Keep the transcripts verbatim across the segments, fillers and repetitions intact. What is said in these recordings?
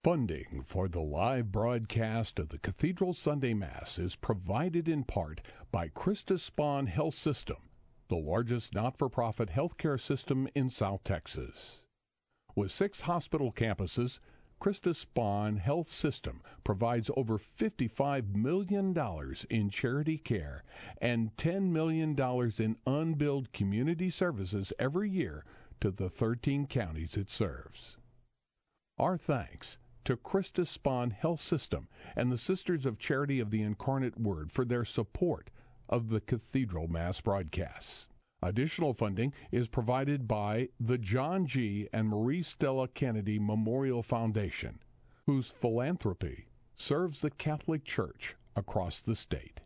Funding for the live broadcast of the Cathedral Sunday Mass is provided in part by Christus Spohn Health System, the largest not-for-profit healthcare system in South Texas. With six hospital campuses, Christus Spohn Health System provides over fifty-five million dollars in charity care and ten million dollars in unbilled community services every year to the thirteen counties it serves. Our thanks to Christus Spohn Health System and the Sisters of Charity of the Incarnate Word for their support of the Cathedral Mass broadcasts. Additional funding is provided by the John G. and Marie Stella Kennedy Memorial Foundation, whose philanthropy serves the Catholic Church across the state.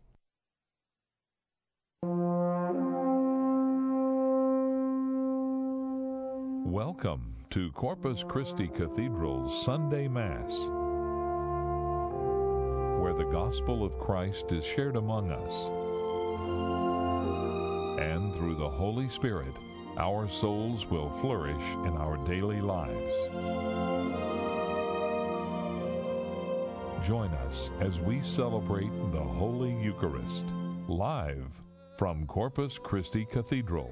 Welcome to Corpus Christi Cathedral's Sunday Mass, where the gospel of Christ is shared among us. And through the Holy Spirit, our souls will flourish in our daily lives. Join us as we celebrate the Holy Eucharist, live from Corpus Christi Cathedral.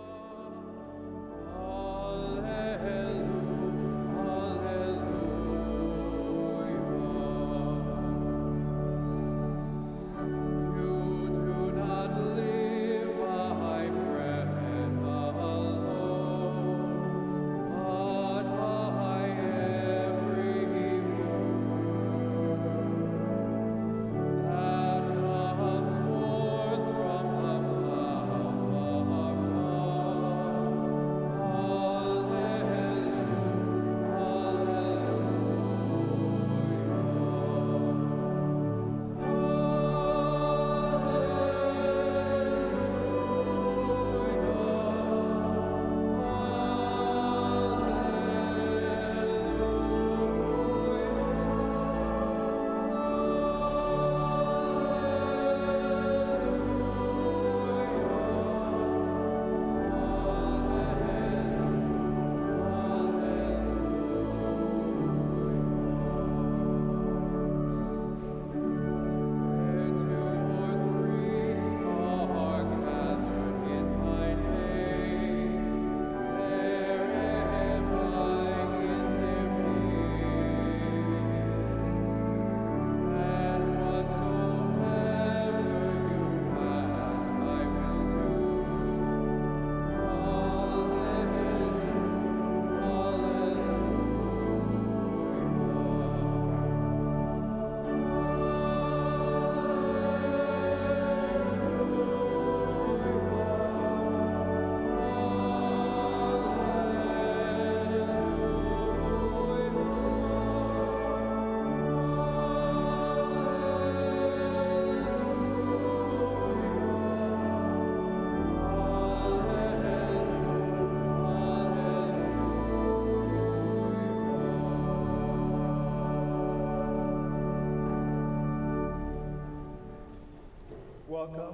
Welcome,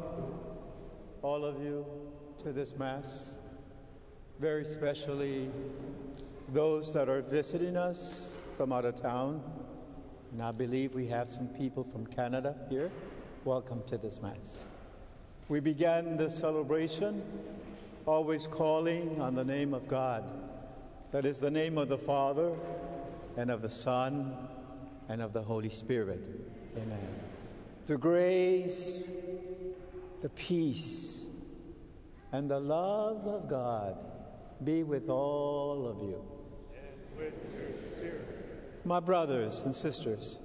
all of you, to this Mass, very especially those that are visiting us from out of town. And I believe we have some people from Canada here. Welcome to this Mass. We began this celebration always calling on the name of God. That is the name of the Father, and of the Son, and of the Holy Spirit. Amen. The grace, the peace, and the love of God be with all of you. And with your spirit. My brothers and sisters,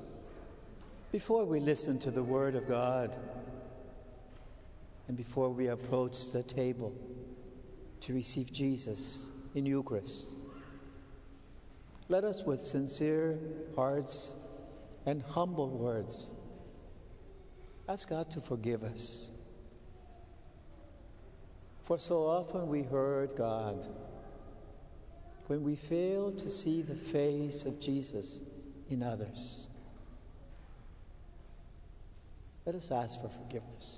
before we listen to the Word of God, and before we approach the table to receive Jesus in Eucharist, let us with sincere hearts and humble words ask God to forgive us. For so often we heard God when we fail to see the face of Jesus in others. Let us ask for forgiveness.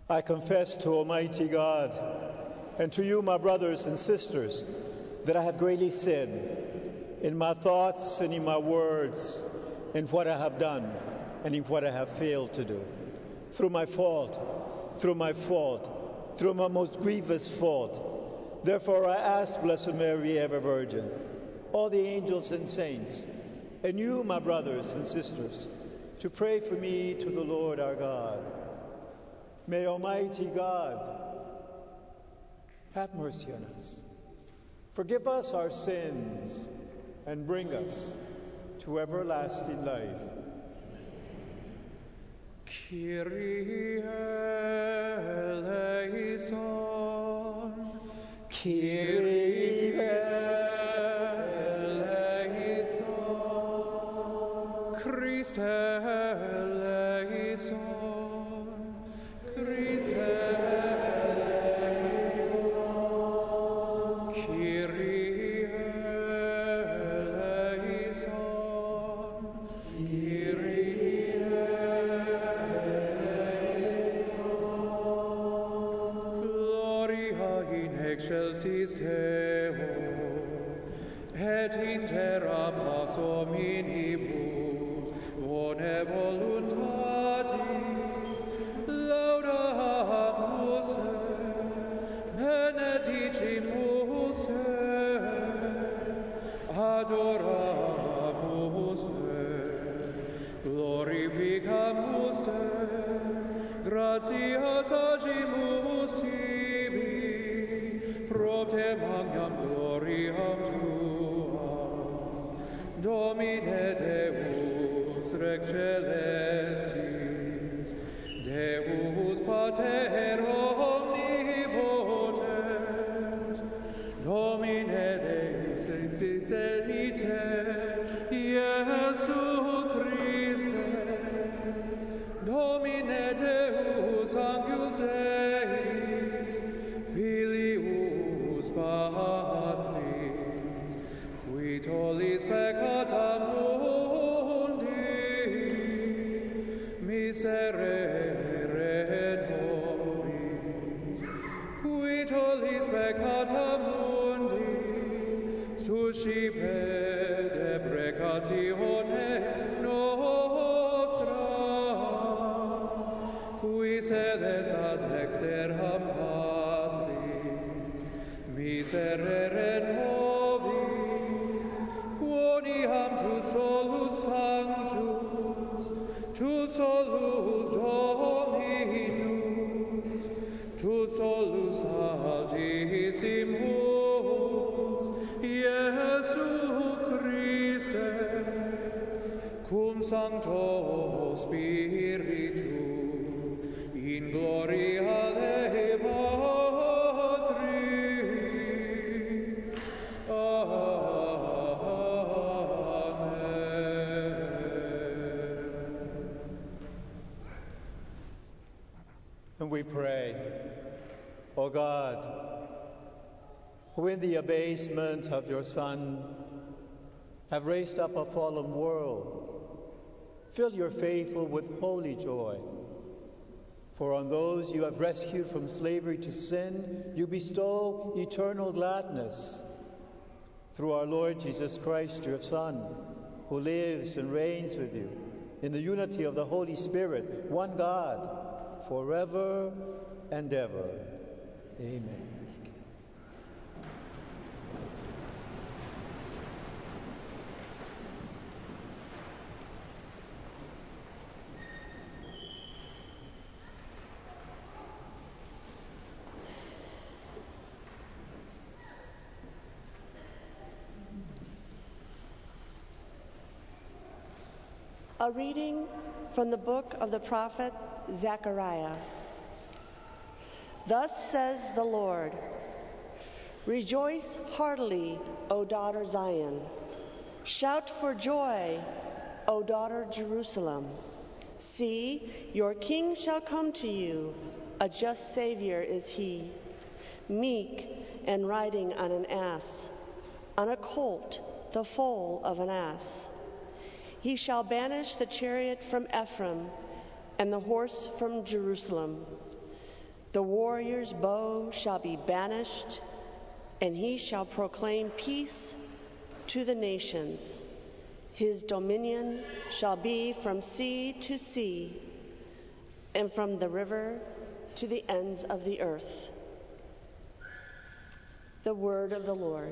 I confess to Almighty God and to you, my brothers and sisters, that I have greatly sinned in my thoughts and in my words, in what I have done and in what I have failed to do. Through my fault, through my fault, through my most grievous fault. Therefore I ask Blessed Mary, ever Virgin, all the angels and saints, and you, my brothers and sisters, to pray for me to the Lord our God. May Almighty God have mercy on us, forgive us our sins, and bring us to everlasting life. Kyrie eleison, Kyrie eleison, Christe eleison, Christe eleison, Kyrie eleison, Kyrie eleison, Gloria in excelsis Deo, et in terra pax hominibus, bone voluntatis, laudamus te, benedicimus te, adoramus te, glorificamus te, gratias agimus tibi, propter magnam gloriam tuam, Domine Deus Rex Celestis, Deus Pater omnipotens, Domine Deus existenite, Iesu Christe, Domine Deus Agnus Dei, Filius Patris, qui tollis peccata mundi, miserere nobis, qui tollis peccata mundi, suscipe deprecatione nostra, qui sedes ad exterram Patris, miserere nobis, quoniam tu solus sanctus, tu solus Dominus, tu solus altissimus, Iesu Christe, cum Sancto Spiritu, in gloria Dei Patris. Amen. And we pray, O God, who in the abasement of your Son have raised up a fallen world, fill your faithful with holy joy. For on those you have rescued from slavery to sin, you bestow eternal gladness. Through our Lord Jesus Christ, your Son, who lives and reigns with you in the unity of the Holy Spirit, one God, forever and ever. Amen. A reading from the book of the prophet Zechariah. Thus says the Lord, rejoice heartily, O daughter Zion. Shout for joy, O daughter Jerusalem. See, your king shall come to you, a just Savior is he, meek and riding on an ass, on a colt, the foal of an ass. He shall banish the chariot from Ephraim and the horse from Jerusalem. The warrior's bow shall be banished, and he shall proclaim peace to the nations. His dominion shall be from sea to sea, and from the river to the ends of the earth. The word of the Lord.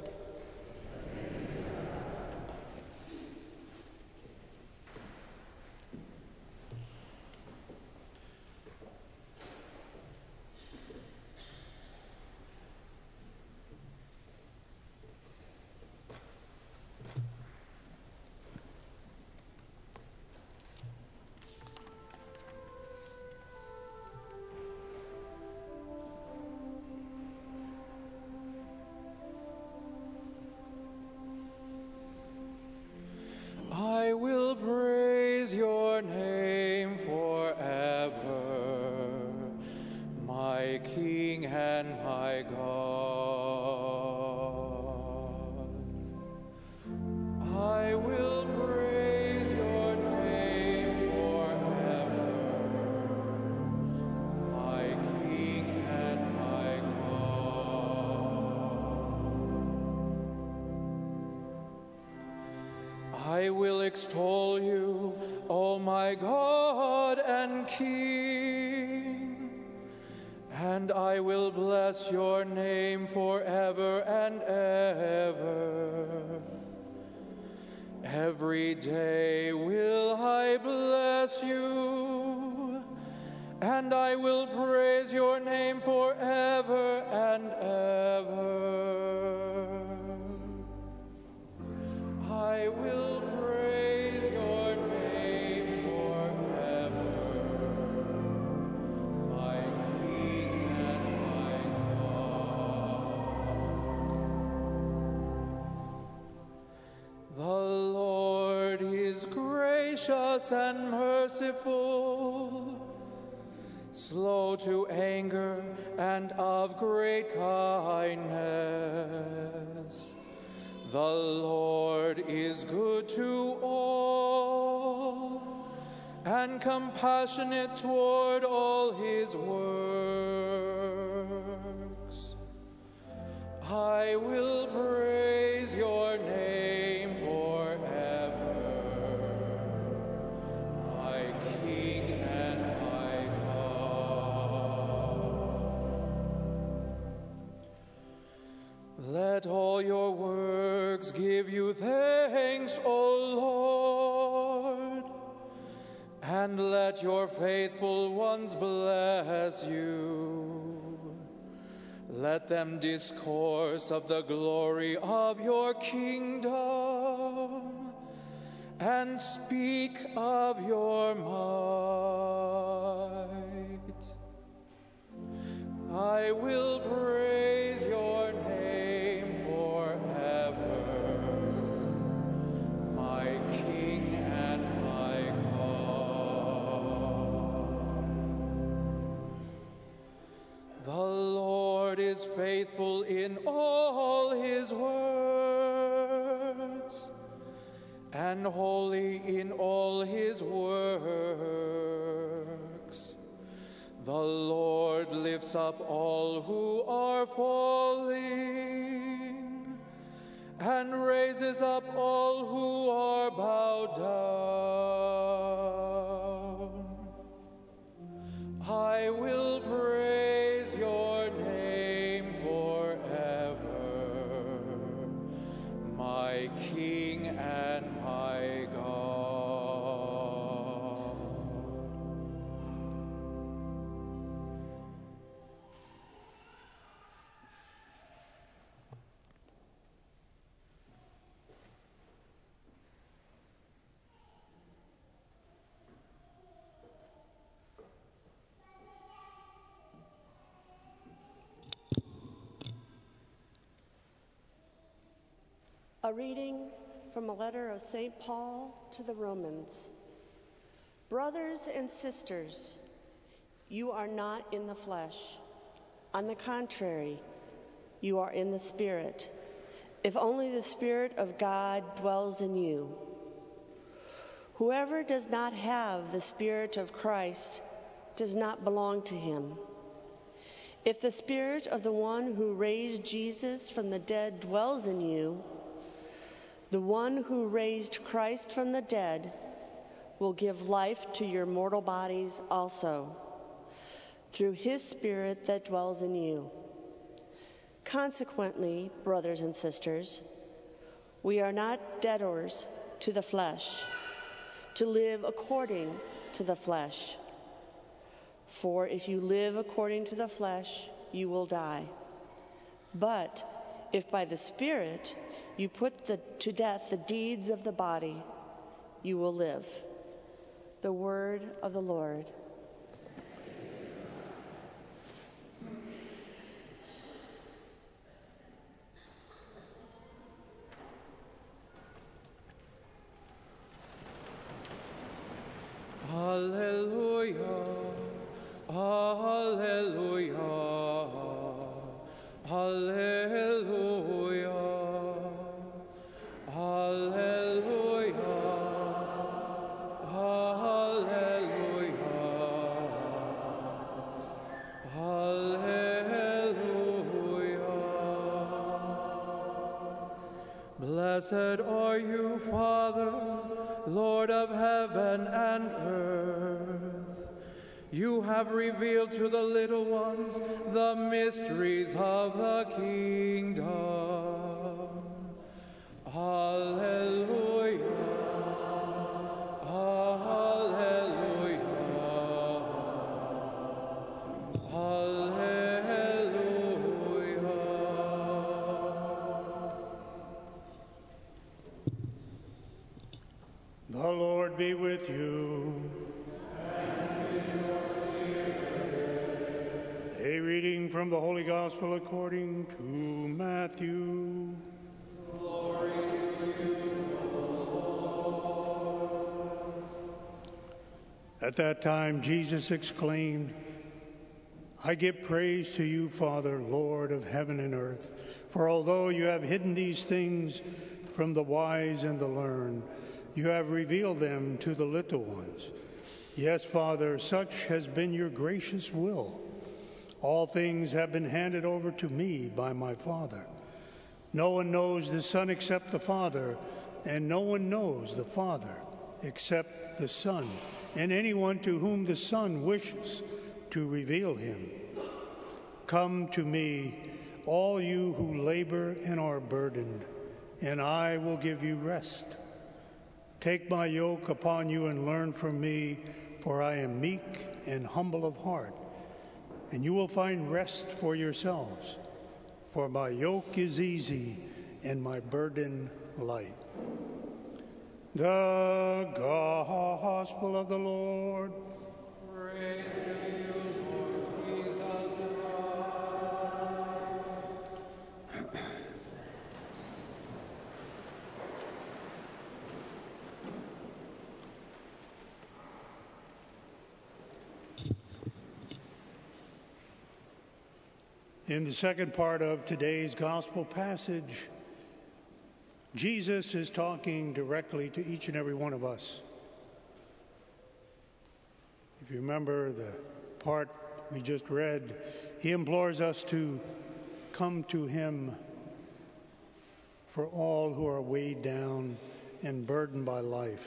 I will praise your name forever, my King and my God. I will praise your name forever, my King and my God. I will extol you, O my God and King, and I will bless your name forever and ever. Every day will I bless you, and I will praise your name forever and ever. I will praise your name forever, my King and my God. The Lord is gracious and merciful, slow to anger and of great kindness. The Lord is good to all, and compassionate toward all his works. I will praise your name forever, my King and my God. Let all your works give you thanks, O Lord, and let your faithful ones bless you. Let them discourse of the glory of your kingdom and speak of your might. I will praise your name forever, my King and my God. The Lord is faithful in all his words, and holy in all his works. The Lord lifts up all who are falling, and raises up all who are bowed down. I will praise your name forever, my King and my God. A reading from a letter of Saint Paul to the Romans. Brothers and sisters, you are not in the flesh. On the contrary, you are in the Spirit, if only the Spirit of God dwells in you. Whoever does not have the Spirit of Christ does not belong to him. If the Spirit of the one who raised Jesus from the dead dwells in you, the one who raised Christ from the dead will give life to your mortal bodies also, through his Spirit that dwells in you. Consequently, brothers and sisters, we are not debtors to the flesh, to live according to the flesh. For if you live according to the flesh, you will die. But if by the Spirit you put the, to death the deeds of the body, you will live. The word of the Lord. Alleluia, alleluia, alleluia, alleluia, alleluia, alleluia. Blessed are you, Father, Lord of heaven and earth. You have revealed to the little ones the mysteries of the kingdom. Alleluia. Alleluia. Alleluia. The Lord be with you. A reading from the Holy Gospel according to Matthew. Glory to you, O Lord. At that time, Jesus exclaimed, I give praise to you, Father, Lord of heaven and earth, for although you have hidden these things from the wise and the learned, you have revealed them to the little ones. Yes, Father, such has been your gracious will. All things have been handed over to me by my Father. No one knows the Son except the Father, and no one knows the Father except the Son, and anyone to whom the Son wishes to reveal him. Come to me, all you who labor and are burdened, and I will give you rest. Take my yoke upon you and learn from me, for I am meek and humble of heart, and you will find rest for yourselves. For my yoke is easy and my burden light. The Gospel of the Lord. Praise to you, Lord Jesus Christ. In the second part of today's gospel passage, Jesus is talking directly to each and every one of us. If you remember the part we just read, he implores us to come to him for all who are weighed down and burdened by life.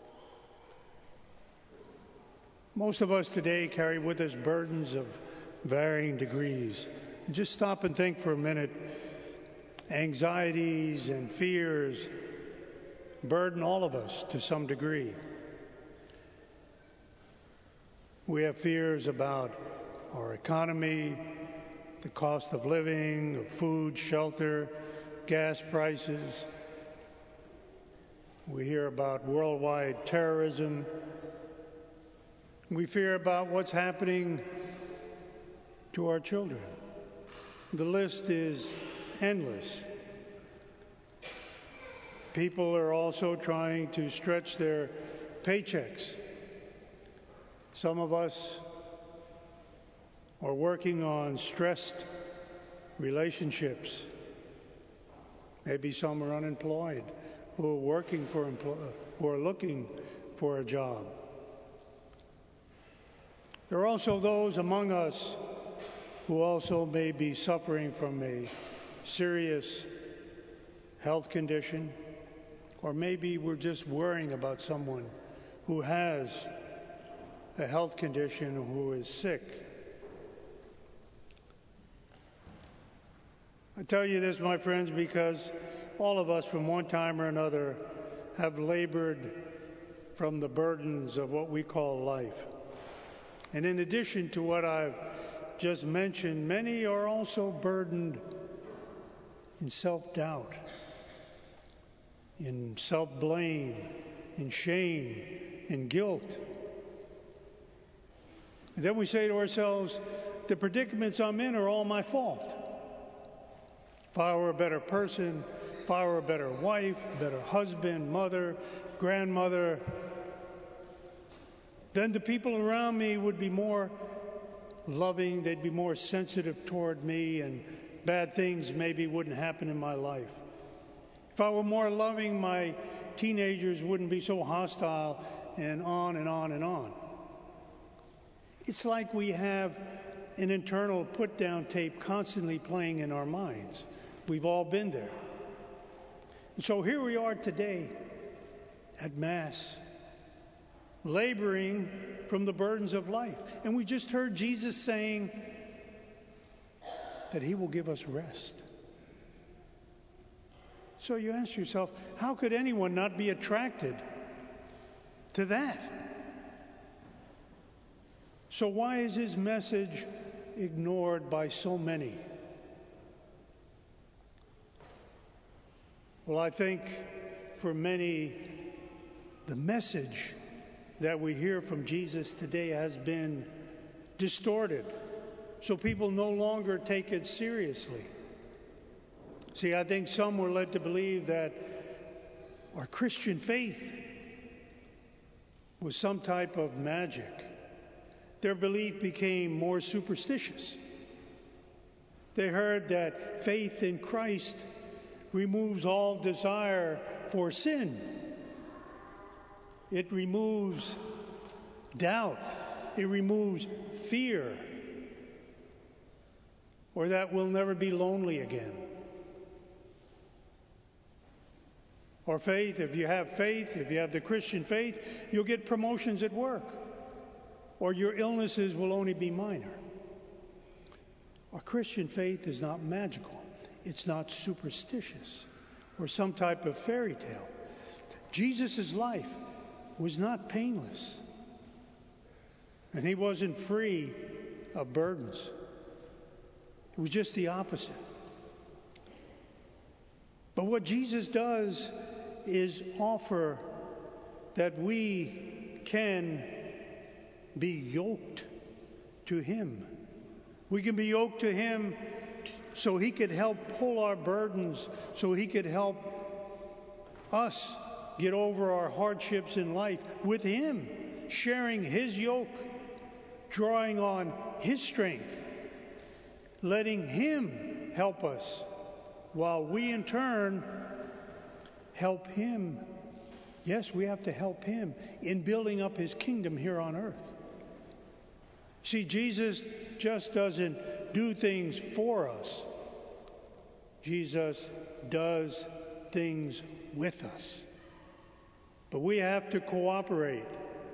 Most of us today carry with us burdens of varying degrees. Just stop and think for a minute. Anxieties and fears burden all of us to some degree. We have fears about our economy, the cost of living, of food, shelter, gas prices. We hear about worldwide terrorism. We fear about what's happening to our children. The list is endless. People are also trying to stretch their paychecks. Some of us are working on stressed relationships. Maybe some are unemployed, who are working for empl- who are looking for a job. There are also those among us who also may be suffering from a serious health condition, or maybe we're just worrying about someone who has a health condition who is sick. I tell you this, my friends, because all of us from one time or another have labored from the burdens of what we call life. And in addition to what I've just mentioned, many are also burdened in self-doubt, in self-blame, in shame, in guilt. And then we say to ourselves, the predicaments I'm in are all my fault. If I were a better person, if I were a better wife, better husband, mother, grandmother, then the people around me would be more loving, they'd be more sensitive toward me, and bad things maybe wouldn't happen in my life. If I were more loving, my teenagers wouldn't be so hostile, and on and on and on. It's like we have an internal put-down tape constantly playing in our minds. We've all been there. And so here we are today at Mass, laboring from the burdens of life. And we just heard Jesus saying that he will give us rest. So you ask yourself, how could anyone not be attracted to that? So why is his message ignored by so many? Well, I think for many, the message that we hear from Jesus today has been distorted, so people no longer take it seriously. See, I think some were led to believe that our Christian faith was some type of magic. Their belief became more superstitious. They heard that faith in Christ removes all desire for sin. It removes doubt. It removes fear. Or that we'll never be lonely again. Or faith, if you have faith, if you have the Christian faith, you'll get promotions at work. Or your illnesses will only be minor. Our Christian faith is not magical. It's not superstitious or some type of fairy tale. Jesus' life was not painless. And he wasn't free of burdens. It was just the opposite. But what Jesus does is offer that we can be yoked to him. We can be yoked to him so he could help pull our burdens, so he could help us get over our hardships in life with him, sharing his yoke, drawing on his strength, letting him help us, while we in turn help him. Yes, we have to help him in building up his kingdom here on earth. See, Jesus just doesn't do things for us. Jesus does things with us. But we have to cooperate.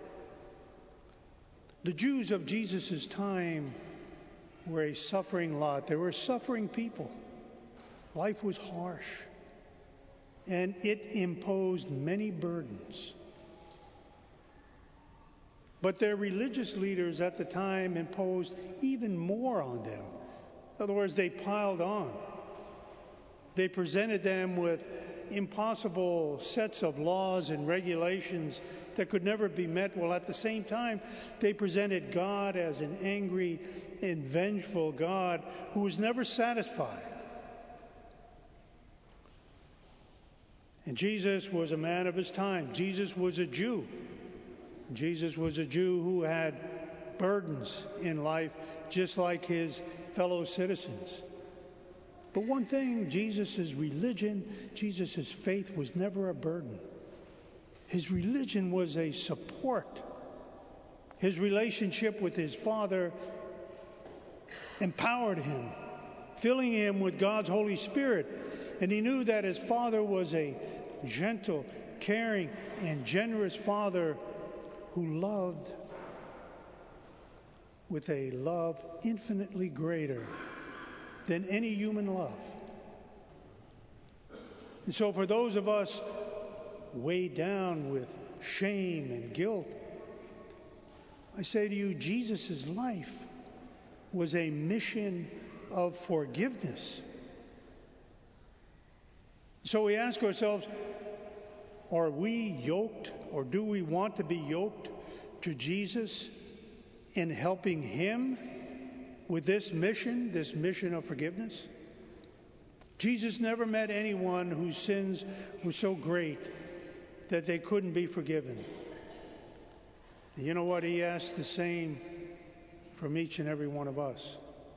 The Jews of Jesus' time were a suffering lot. They were suffering people. Life was harsh. And it imposed many burdens. But their religious leaders at the time imposed even more on them. In other words, they piled on. They presented them with impossible sets of laws and regulations that could never be met, while at the same time, they presented God as an angry and vengeful God who was never satisfied. And Jesus was a man of his time. Jesus was a Jew. Jesus was a Jew who had burdens in life, just like his fellow citizens. But one thing, Jesus' religion, Jesus' faith was never a burden. His religion was a support. His relationship with his Father empowered him, filling him with God's Holy Spirit. And he knew that his father was a gentle, caring, and generous father who loved with a love infinitely greater than any human love. And so for those of us weighed down with shame and guilt, I say to you, Jesus' life was a mission of forgiveness. So we ask ourselves, are we yoked, or do we want to be yoked to Jesus in helping him with this mission, this mission of forgiveness? Jesus never met anyone whose sins were so great that they couldn't be forgiven. And you know what? He asked the same from each and every one of us.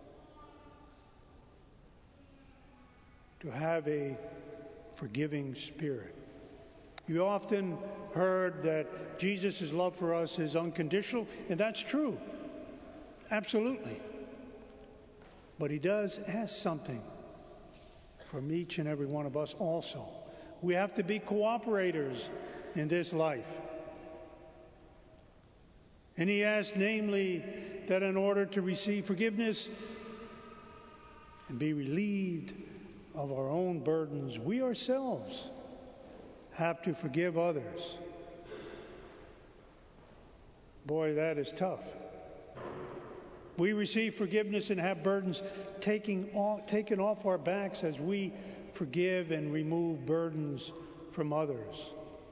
To have a forgiving spirit. You often heard that Jesus' love for us is unconditional, and that's true. Absolutely. But he does ask something from each and every one of us also. We have to be cooperators in this life. And he asks, namely, that in order to receive forgiveness and be relieved of our own burdens, we ourselves have to forgive others. Boy, that is tough. We receive forgiveness and have burdens taking off, taken off our backs as we forgive and remove burdens from others.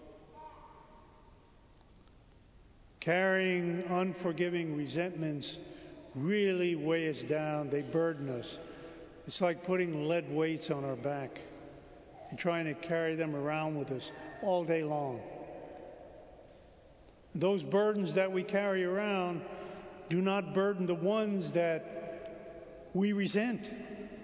Carrying unforgiving resentments really weigh us down. They burden us. It's like putting lead weights on our back and trying to carry them around with us all day long. Those burdens that we carry around do not burden the ones that we resent.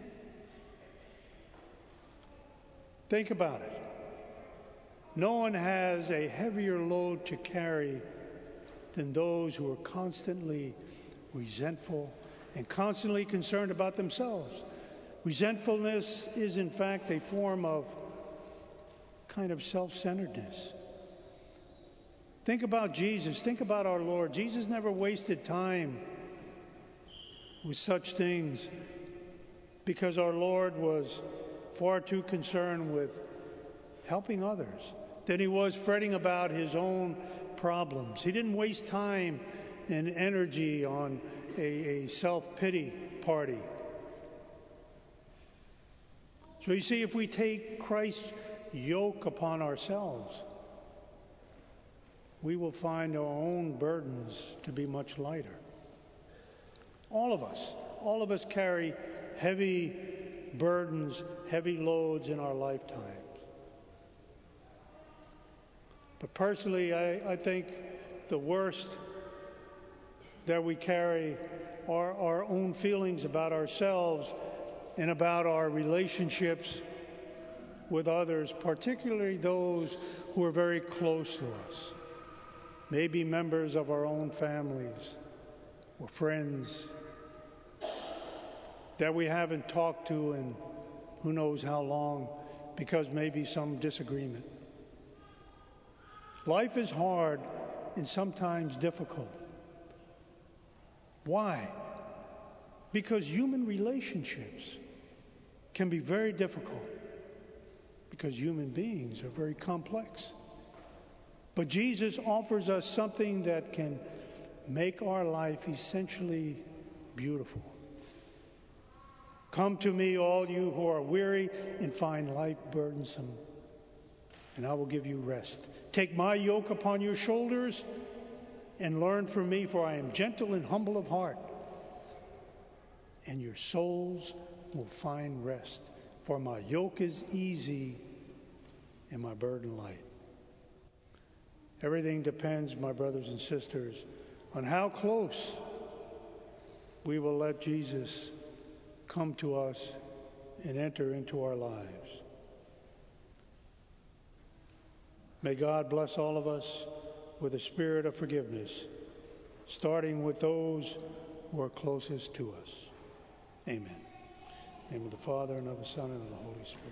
Think about it. No one has a heavier load to carry than those who are constantly resentful and constantly concerned about themselves. Resentfulness is, in fact, a form of kind of self-centeredness. Think about Jesus. Think about our Lord. Jesus never wasted time with such things because our Lord was far too concerned with helping others than he was fretting about his own problems. He didn't waste time and energy on a, a self-pity party. So you see, if we take Christ's yoke upon ourselves, we will find our own burdens to be much lighter. All of us, all of us carry heavy burdens, heavy loads in our lifetimes. But personally, I, I think the worst that we carry are our own feelings about ourselves and about our relationships with others, particularly those who are very close to us. Maybe members of our own families or friends that we haven't talked to in who knows how long because maybe some disagreement. Life is hard and sometimes difficult. Why? Because human relationships can be very difficult because human beings are very complex. But Jesus offers us something that can make our life essentially beautiful. Come to me, all you who are weary and find life burdensome, and I will give you rest. Take my yoke upon your shoulders and learn from me, for I am gentle and humble of heart, and your souls will find rest. For my yoke is easy and my burden light. Everything depends, my brothers and sisters, on how close we will let Jesus come to us and enter into our lives. May God bless all of us with a spirit of forgiveness, starting with those who are closest to us. Amen. In the name of the Father, and of the Son, and of the Holy Spirit.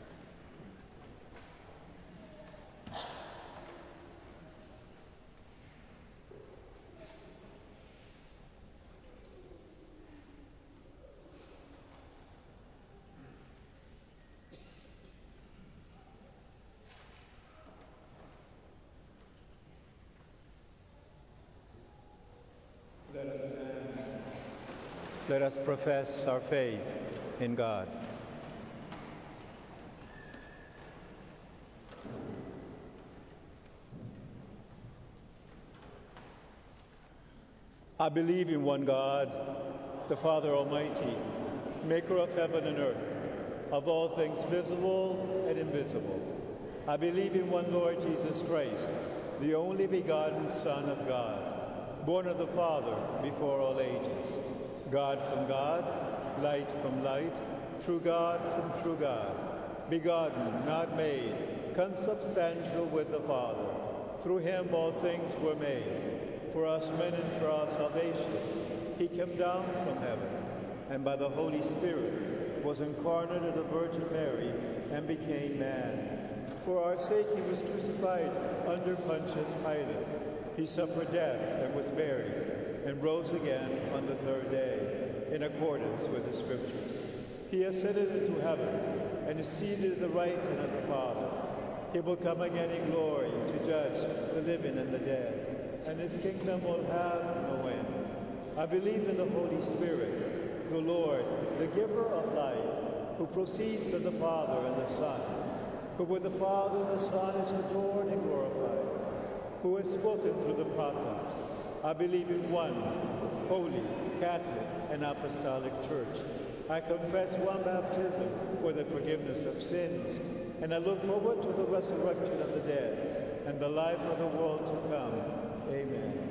Let us stand. Let us profess our faith in God. I believe in one God, the Father Almighty, maker of heaven and earth, of all things visible and invisible. I believe in one Lord Jesus Christ, the only begotten Son of God, born of the Father before all ages, God from God, light from light, true God from true God, begotten, not made, consubstantial with the Father. Through him all things were made. For us men and for our salvation, he came down from heaven, and by the Holy Spirit was incarnate of the Virgin Mary and became man. For our sake he was crucified under Pontius Pilate. He suffered death and was buried, and rose again on the third day, in accordance with the Scriptures. He ascended into heaven, and is seated at the right hand of the Father. He will come again in glory to judge the living and the dead, and his kingdom will have no end. I believe in the Holy Spirit, the Lord, the giver of life, who proceeds from the Father and the Son, who with the Father and the Son is adored and glorified, who has spoken through the prophets. I believe in one holy, Catholic, and Apostolic Church. I confess one baptism for the forgiveness of sins, and I look forward to the resurrection of the dead and the life of the world to come. Amen.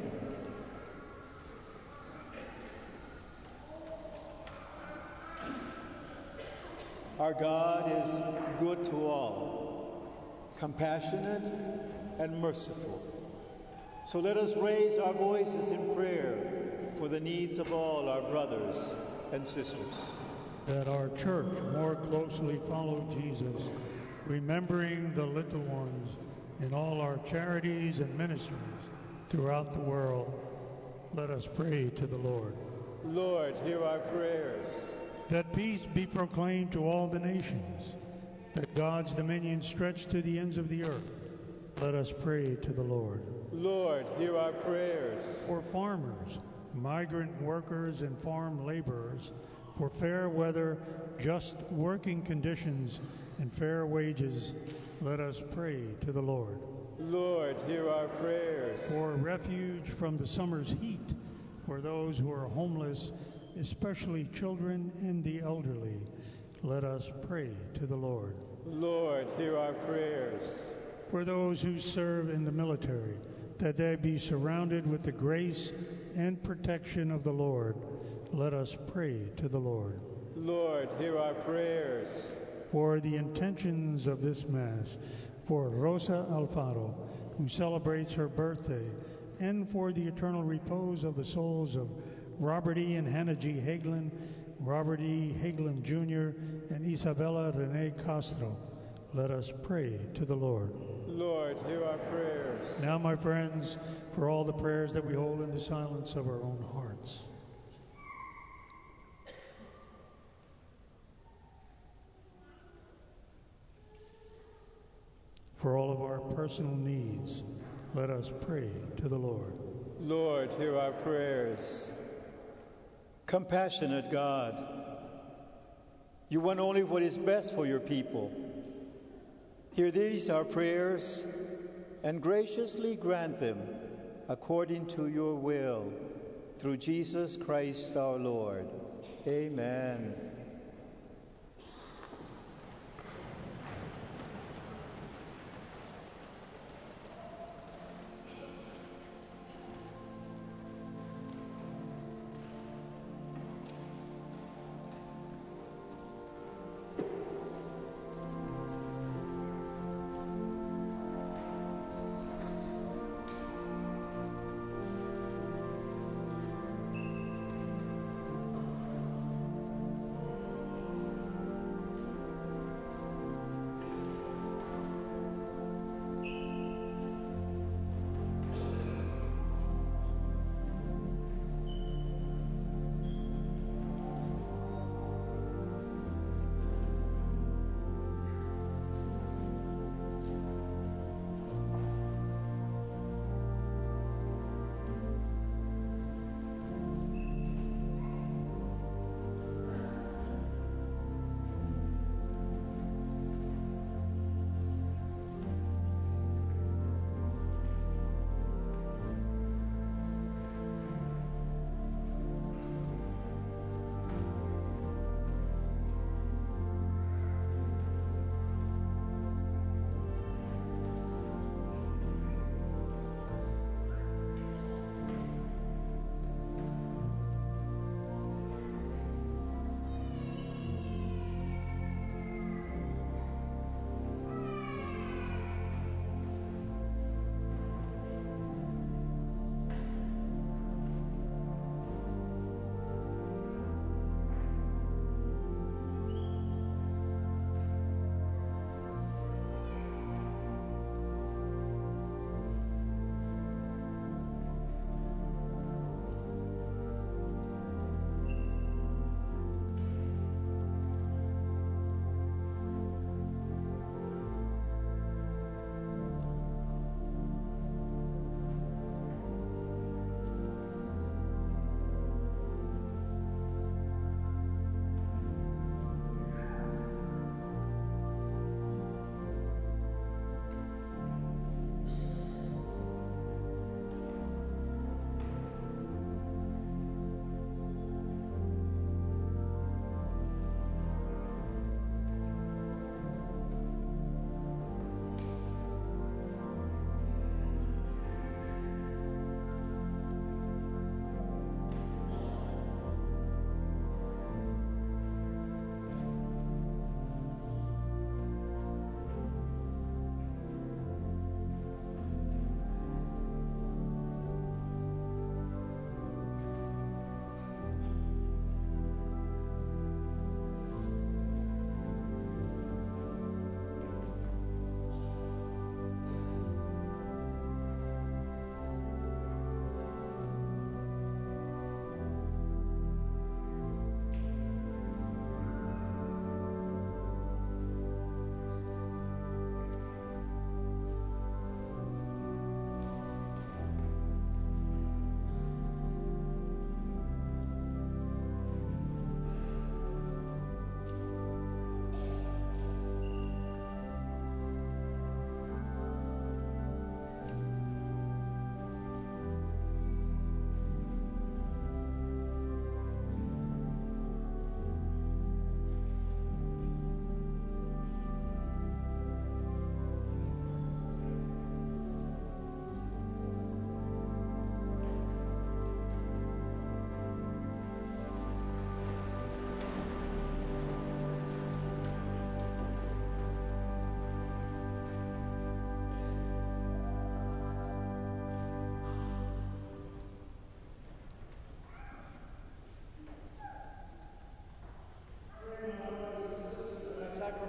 Our God is good to all, compassionate and merciful. So let us raise our voices in prayer for the needs of all our brothers and sisters. That our church more closely follow Jesus, remembering the little ones in all our charities and ministries throughout the world. Let us pray to the Lord. Lord, hear our prayers. That peace be proclaimed to all the nations, that God's dominion stretch to the ends of the earth. Let us pray to the Lord. Lord, hear our prayers. For farmers, migrant workers, and farm laborers, for fair weather, just working conditions, and fair wages, let us pray to the Lord. Lord, hear our prayers. For refuge from the summer's heat, for those who are homeless, especially children and the elderly, let us pray to the Lord. Lord, hear our prayers. For those who serve in the military, that they be surrounded with the grace and protection of the Lord, let us pray to the Lord. Lord, hear our prayers. For the intentions of this Mass, for Rosa Alfaro, who celebrates her birthday, and for the eternal repose of the souls of Robert E. and Hannah G. Hagelin, Robert E. Hagelin Junior, and Isabella Renee Castro, let us pray to the Lord. Lord, hear our prayers. Now, my friends, for all the prayers that we hold in the silence of our own hearts. For all of our personal needs, let us pray to the Lord. Lord, hear our prayers. Compassionate God, you want only what is best for your people. Hear these our prayers and graciously grant them according to your will, through Jesus Christ our Lord. Amen.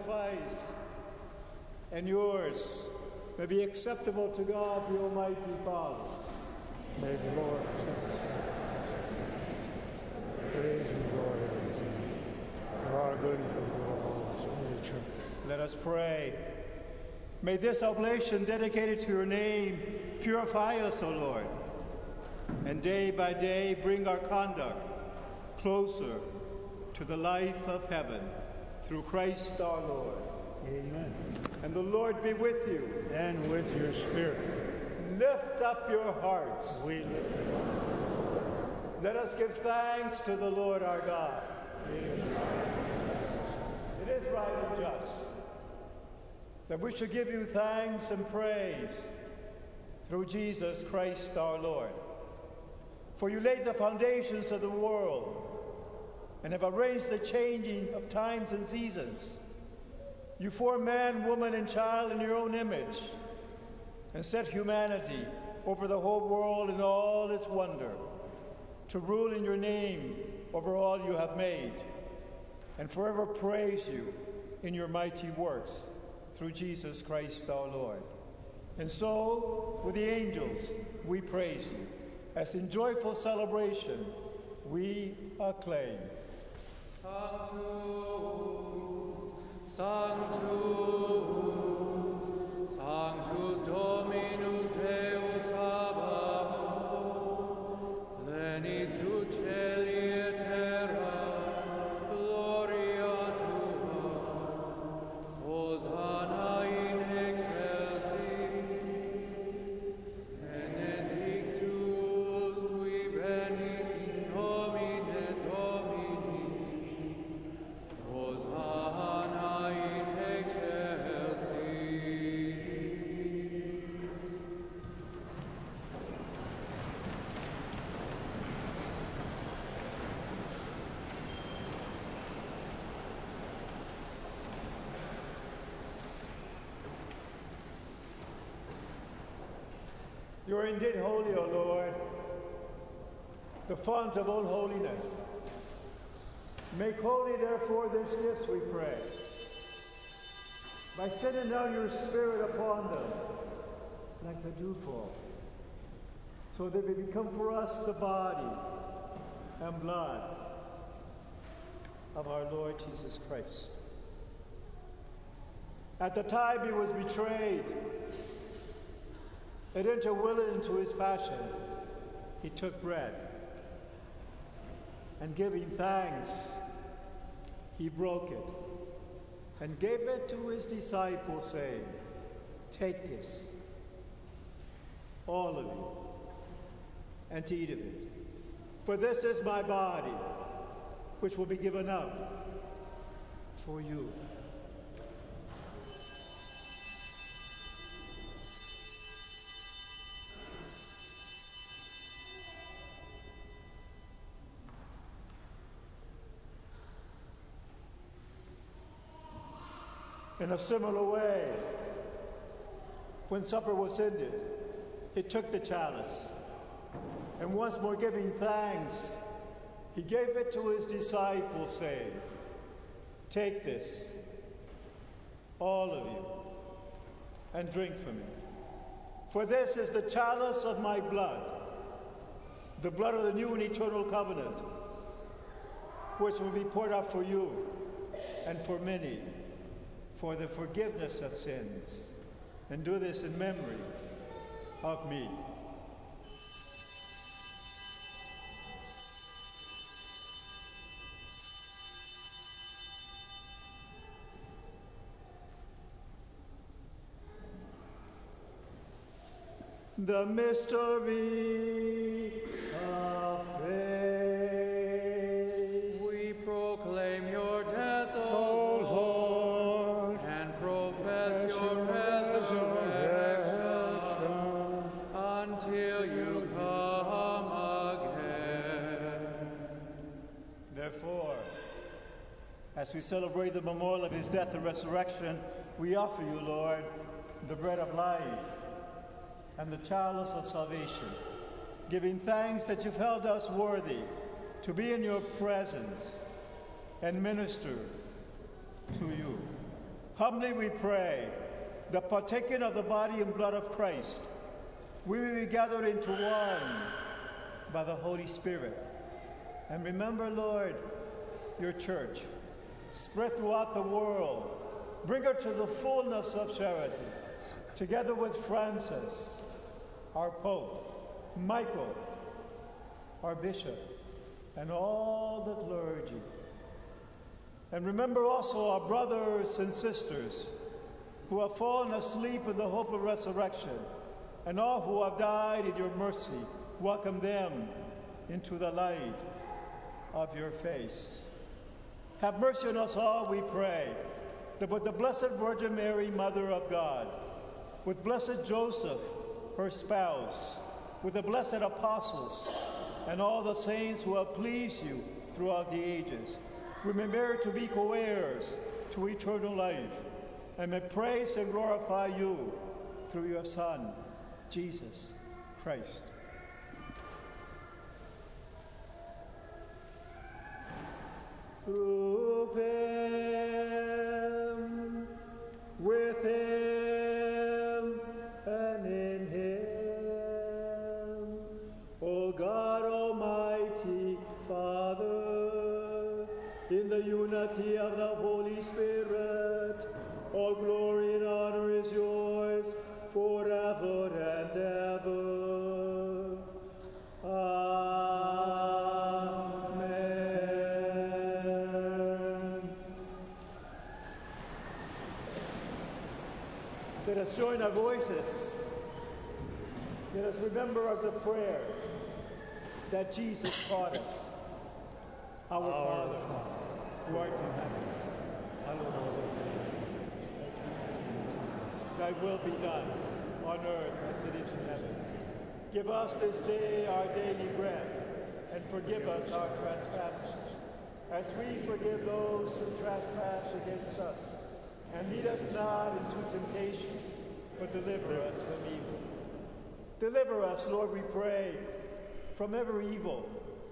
sacrifice and yours may be acceptable to God, the Almighty Father. May the Lord accept the sacrifice. Praise and glory unto Him, for our good and for the good of all His holy church. Let us pray. May this oblation dedicated to your name purify us, O Lord, and day by day bring our conduct closer to the life of heaven, through Christ our Lord. Amen. And the Lord be with you. And with your spirit. Lift up your hearts. We lift them up. Let us give thanks to the Lord our God. Amen. It is right and just that we should give you thanks and praise through Jesus Christ our Lord. For you laid the foundations of the world and have arranged the changing of times and seasons. You formed man, woman, and child in your own image and set humanity over the whole world in all its wonder, to rule in your name over all you have made, and forever praise you in your mighty works through Jesus Christ our Lord. And so, with the angels, we praise you, as in joyful celebration we acclaim. Sanctus, Sanctus, Sanctus Dominus Deus Sabaoth, plenitude caeli et terra, gloria tua, Hosanna in excelsis, benedictus qui venit in nomine Domini, Hosanna in excelsis. You are indeed holy, O Lord, the font of all holiness. Make holy, therefore, this gift, we pray, by sending down your Spirit upon them like the dewfall, so they may become for us the body and blood of our Lord Jesus Christ. At the time he was betrayed and entered willingly into his passion, he took bread, and giving thanks, he broke it and gave it to his disciples, saying, "Take this, all of you, and eat of it. For this is my body, which will be given up for you." In a similar way, when supper was ended, he took the chalice, and once more giving thanks, he gave it to his disciples, saying, "Take this, all of you, and drink from it. For this is the chalice of my blood, the blood of the new and eternal covenant, which will be poured out for you and for many, for the forgiveness of sins. And do this in memory of me." The mystery of faith. We proclaim your death, O O Lord, Lord, and profess as your your resurrection until you come again. Therefore, as we celebrate the memorial of his death and resurrection, we offer you, Lord, the bread of life and the chalice of salvation, giving thanks that you've held us worthy to be in your presence and minister to you. Humbly we pray that partaking of the body and blood of Christ, we may be gathered into one by the Holy Spirit. And remember, Lord, your church, spread throughout the world. Bring her to the fullness of charity, together with Francis, our Pope, Michael, our Bishop, and all the clergy. And remember also our brothers and sisters who have fallen asleep in the hope of resurrection, and all who have died in your mercy. Welcome them into the light of your face. Have mercy on us all, we pray, that with the Blessed Virgin Mary, Mother of God, with Blessed Joseph, her spouse, with the blessed apostles, and all the saints who have pleased you throughout the ages, we may merit to be co-heirs to eternal life, and may praise and glorify you through your Son, Jesus Christ. Through him, with him, and in him, O God Almighty, Father, in the unity of the Holy Spirit, all glory and honor is yours forever and ever. Amen. Let us join our voices. Let us remember of the prayer that Jesus taught us. Our, Our Father, Father, who art in heaven, hallowed be thy name. Thy will be done on earth as it is in heaven. Give us this day our daily bread, and forgive us our trespasses, as we forgive those who trespass against us. And lead us not into temptation, but deliver us from evil. Deliver us, Lord, we pray, from every evil.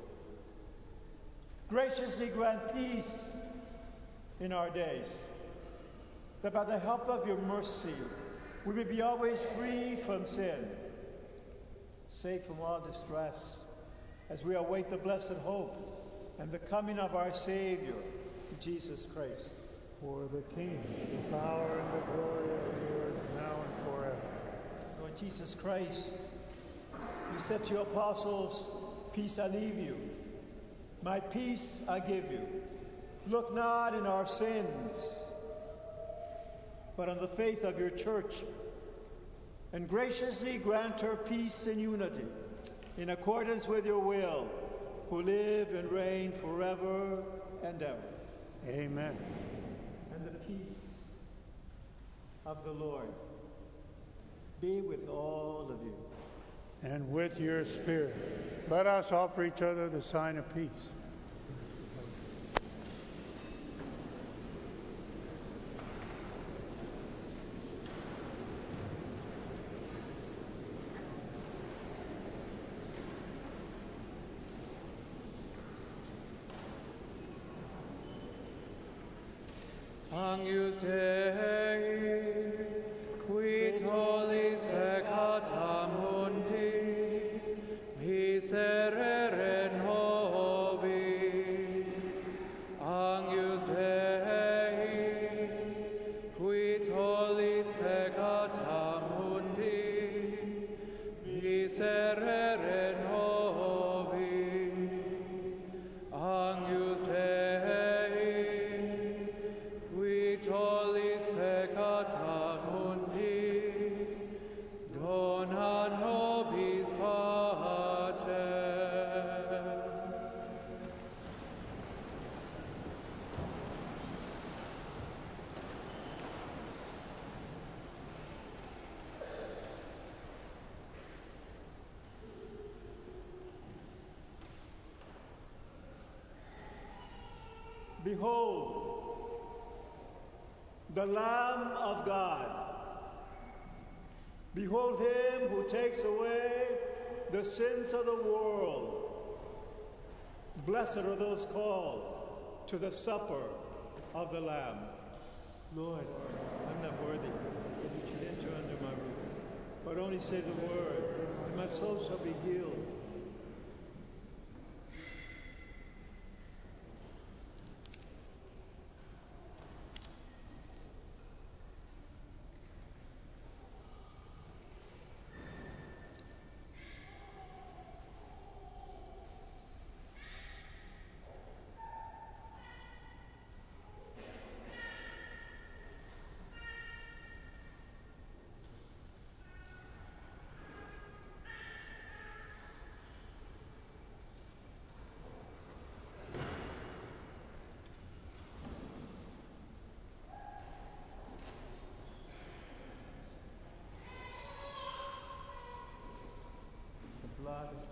Graciously grant peace in our days, that by the help of your mercy we may be always free from sin, safe from all distress, as we await the blessed hope and the coming of our Savior, Jesus Christ. For the kingdom, the power, and the glory are yours now and forever. Lord Jesus Christ, you said to your apostles, peace I leave you, my peace I give you. Look not in our sins, but on the faith of your church, and graciously grant her peace and unity, in accordance with your will, who live and reign forever and ever. Amen. And the peace of the Lord be with all of you. And with your spirit. Let us offer each other the sign of peace. Agnus Dei, qui tollis peccata mundi, miserere nobis. Agnus Dei, qui tollis peccata mundi, miserere nobis. Agnus Dei, qui tollis peccata mundi, dona nobis pacem. Behold, the Lamb of God. Behold him who takes away the sins of the world. Blessed are those called to the supper of the Lamb. Lord, I'm not worthy that you should enter under my roof, but only say the word, and my soul shall be healed. Blood of Christ.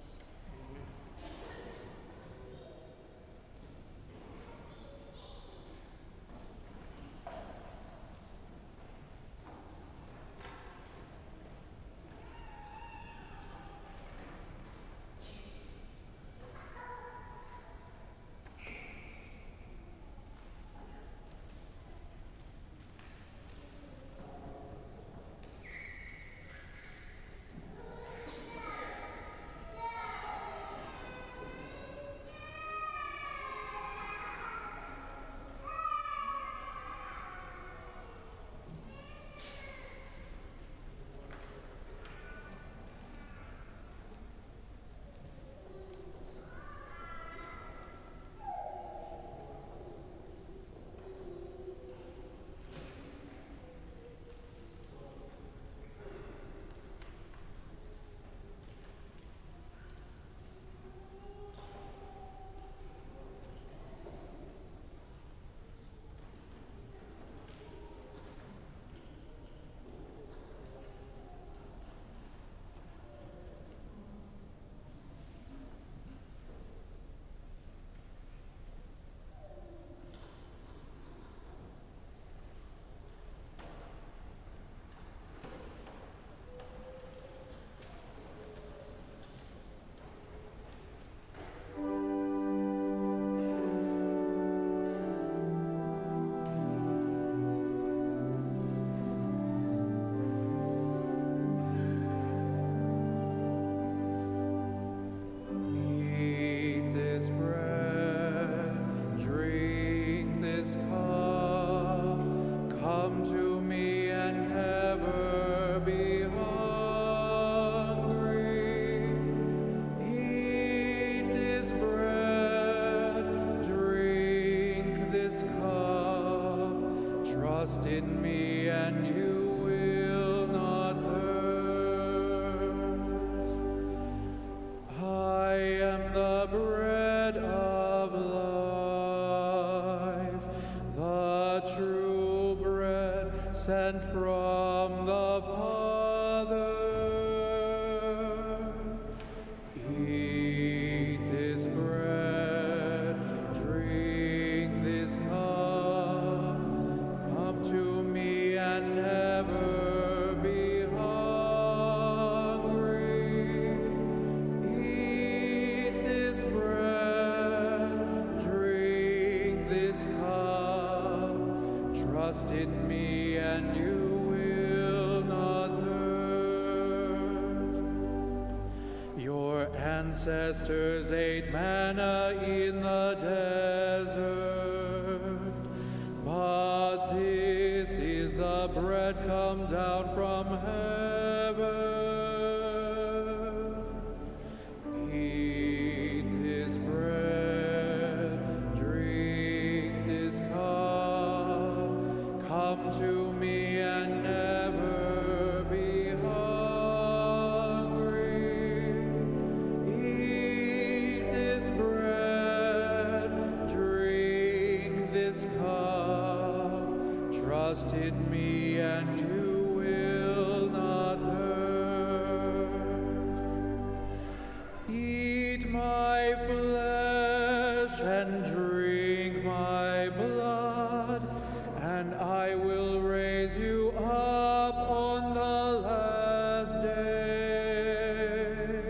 Trust in me and you will not thirst. I am the bread of life, the true bread sent from the Father. Eat this bread, drink this cup, come to me and never be hungry. Eat this bread, drink this cup, trust in me and you will not thirst. Your ancestors ate manna in the desert, but this is the bread come down from heaven. Eat this bread, drink this cup, come to me and never be hungry. Eat this bread, drink this cup, trust in me and you will not thirst. Eat my flesh and drink my blood, and I will raise you up on the last day.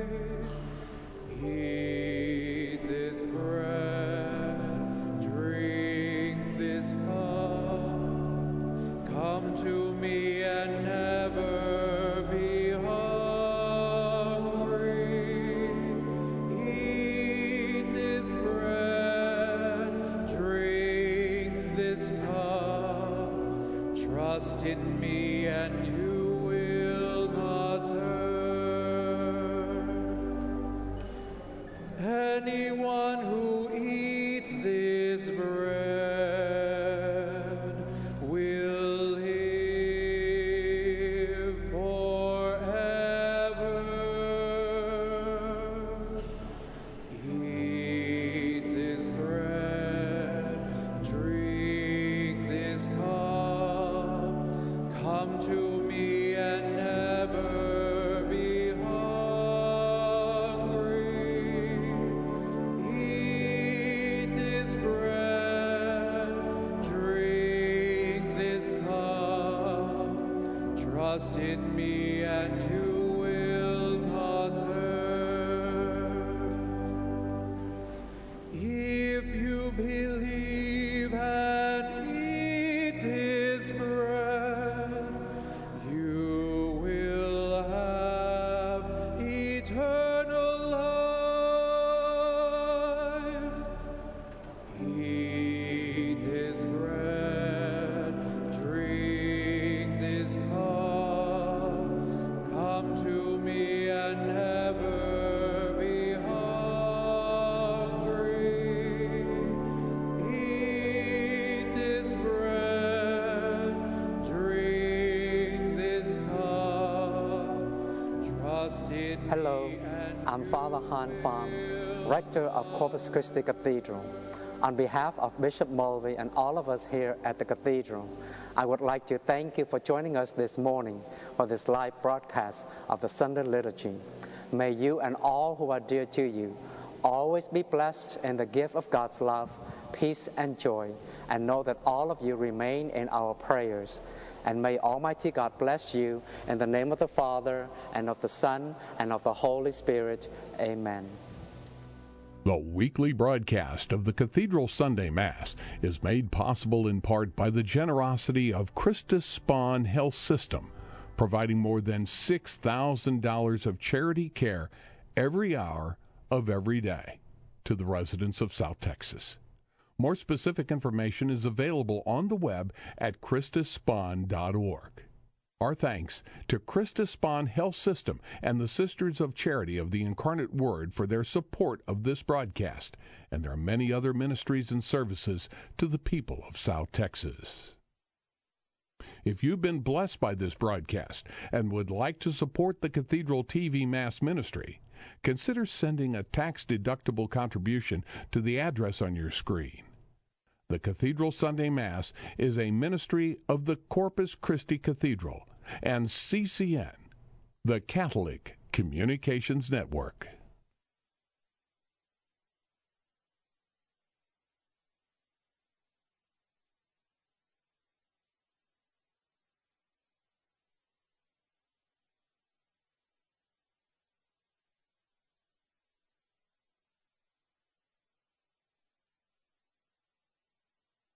Eat this bread, drink this cup, Trust in me and you will not hurt. Anyone who eats this bread will live forever. Eat this bread, drink this cup, come to me and never be hungry. Eat this bread, drink this cup, trust in me and you will not thirst. If you believe and eat this bread, you will have eternal life. Eat this bread, drink this cup, come to me and never be hungry. Eat this bread, drink this cup, trust in Hello, me and I'm Father Han Pham, Rector of Corpus Christi Cathedral. On behalf of Bishop Mulvey and all of us here at the Cathedral, I would like to thank you for joining us this morning for this live broadcast of the Sunday Liturgy. May you and all who are dear to you always be blessed in the gift of God's love, peace, and joy, and know that all of you remain in our prayers. And may Almighty God bless you in the name of the Father, and of the Son, and of the Holy Spirit. Amen. The weekly broadcast of the Cathedral Sunday Mass is made possible in part by the generosity of Christus Spohn Health System, providing more than six thousand dollars of charity care every hour of every day to the residents of South Texas. More specific information is available on the web at christus spohn dot org. Our thanks to Christus Spohn Health System and the Sisters of Charity of the Incarnate Word for their support of this broadcast, and there are many other ministries and services to the people of South Texas. If you've been blessed by this broadcast and would like to support the Cathedral T V Mass Ministry, consider sending a tax-deductible contribution to the address on your screen. The Cathedral Sunday Mass is a ministry of the Corpus Christi Cathedral and C C N, the Catholic Communications Network.